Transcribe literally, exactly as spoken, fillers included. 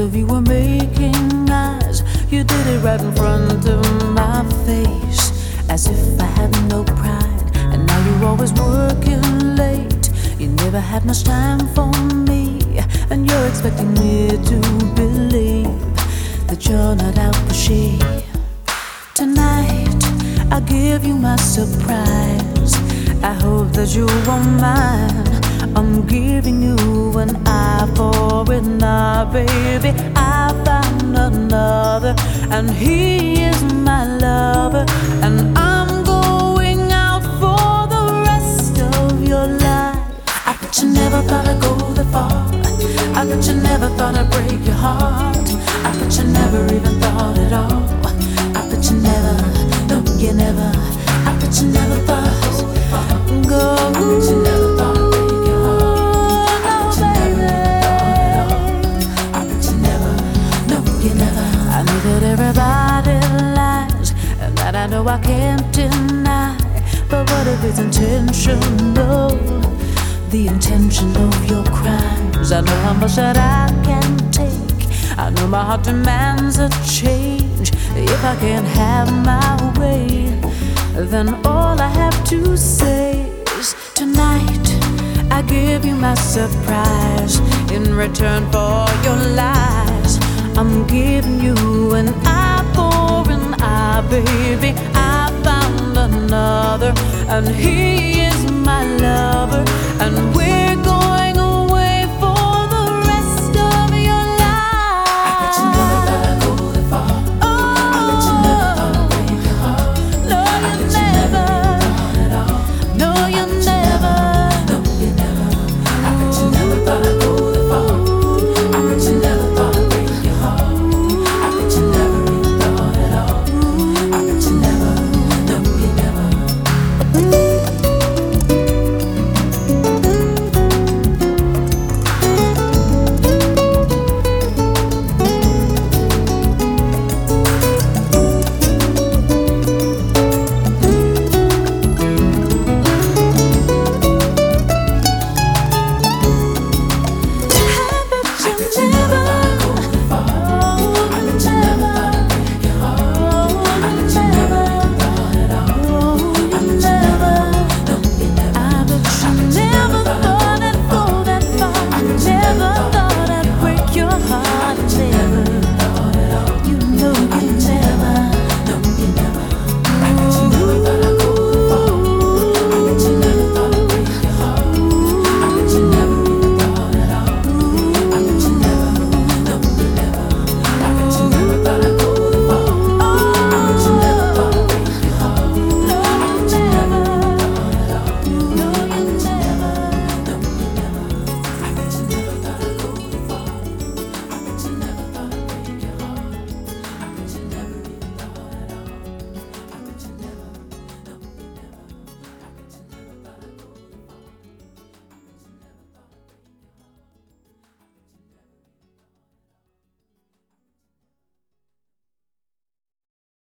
of you were making eyes. You did it right in front of my face, as if I had no pride. And now you're always working late. You never had much time for me, and you're expecting me to believe that you're not out for she. Tonight I'll give you my surprise. I hope that you won't mind. I'm giving you an eye for an eye, baby. I found another, and he is my lover, and I'm going out for the rest of your life. I bet you never thought I'd go that far. I bet you never thought I'd break your heart. I bet you never even thought at all. I bet you never, no, you never. I bet you never thought go. I bet you never thought I'd break your heart. I bet you never even thought at all. I bet you never, no, you never. I know that everybody lies, and that I know I can't deny. But what if it's intentional? The intention of your crimes. I know how much that I can take. I know my heart demands a change. If I can't have my way, then all I have to say is tonight I give you my surprise. In return for your lies, I'm giving you an eye for an eye, baby. I found another, and he is my lover, and